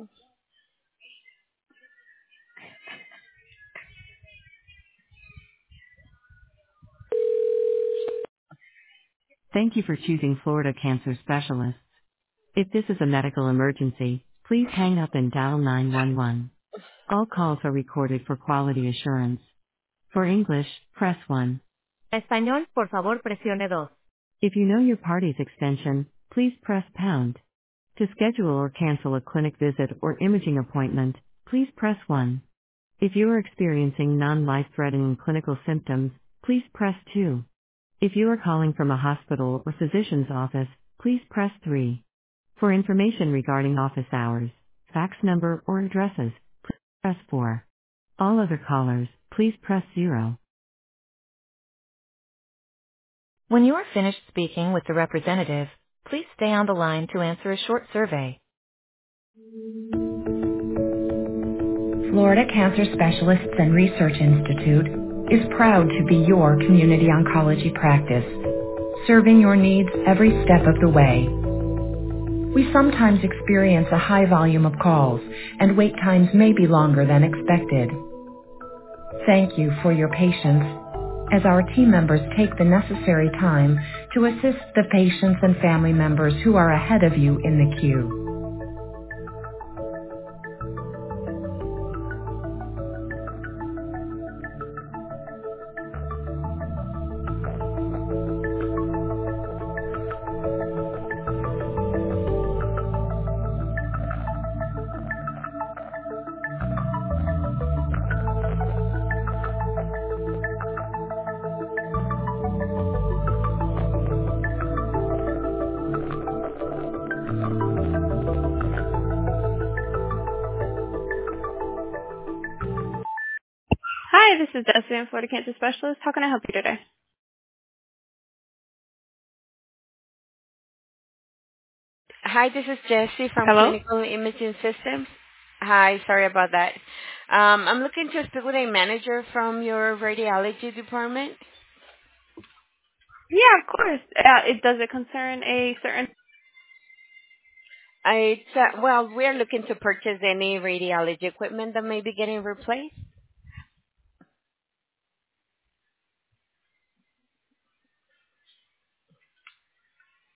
Thank you for choosing Florida Cancer Specialists. If this is a medical emergency, please hang up and dial 911. All calls are recorded for quality assurance. For English, press 1. Español, por favor, presione dos. If you know your party's extension, please press pound. To schedule or cancel a clinic visit or imaging appointment, please press 1. If you are experiencing non-life-threatening clinical symptoms, please press 2. If you are calling from a hospital or physician's office, please press 3. For information regarding office hours, fax number, or addresses, please press 4. All other callers, please press 0. When you are finished speaking with the representative, please stay on the line to answer a short survey. Florida Cancer Specialists and Research Institute is proud to be your community oncology practice, serving your needs every step of the way. We sometimes experience a high volume of calls, and wait times may be longer than expected. Thank you for your patience, as our team members take the necessary time to assist the patients and family members who are ahead of you in the queue. Hi, this is Destiny, I'm Florida Cancer Specialist. How can I help you today? Hi, this is Jessie from Hello? Clinical Imaging Systems. Hi, sorry about that. I'm looking to speak with a manager from your radiology department. Yeah, of course. Does it concern a certain... Well, we're looking to purchase any radiology equipment that may be getting replaced.